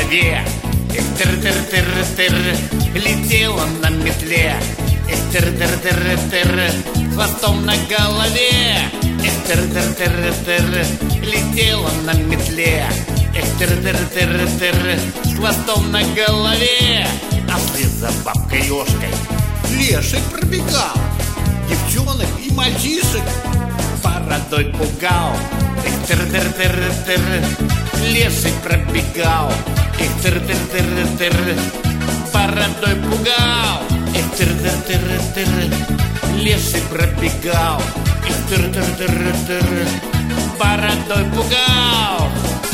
голове. Эх, тыр-тыр-тыр-тыр, летела на метле. Эх, тыр-тыр-тыр-тыр, хвостом на голове. Эх, тыр-тыр-тыр-тыр, летела на метле. Эх, тыр-тыр-тыр-тыр, с хвостом на голове. А вслед за бабкой-ёшкой леший пробегал, девчонок и мальчишек бородой пугал. Эх, тыр-тыр-тыр-тыр, леший пробегал. Эх, тыр-тыр-тыр-тыр, бородой пугал. Эх, тыр-тыр-тыр-тыр, леший пробегал. Эх, тыр-тыр-тыр-тыр, бородой пугал.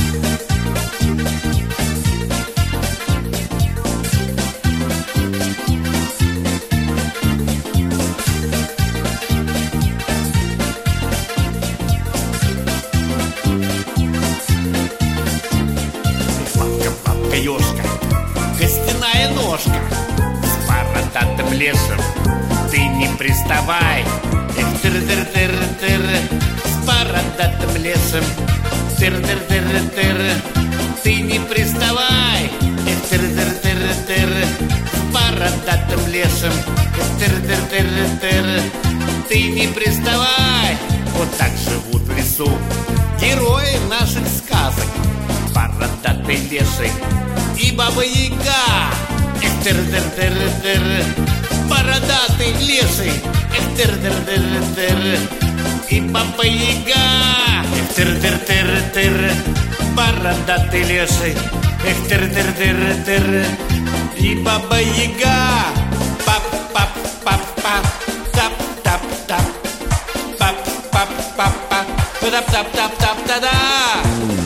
Ёшка, костяная ножка с бородатым лешим, ты не приставай. Эх, тыр-тыр-тыр-тыр, с бородатым лешим, тыр-тыр-тыр-тыр, ты не приставай. Эх, тыр-тыр-тыр-тыр, с бородатым лешим, тыр-тыр-тыр-тыр, ты не приставай. Вот так живут в лесу герои наших сказок: бородатый леший и баба-яга. Эх, тыр-тыр-тыр-тыр, бородатый леший. Эх, тыр-тыр-тыр-тыр, и баба-яга. Эх, тыр-тыр-тыр-тыр, бородатый леший. Эх, тыр-тыр-тыр-тыр, и баба-яга. Пап-пап-пап-пап, тап-тап-тап, пап-пап-пап-пап, тап-тап-тап-тап-та-да.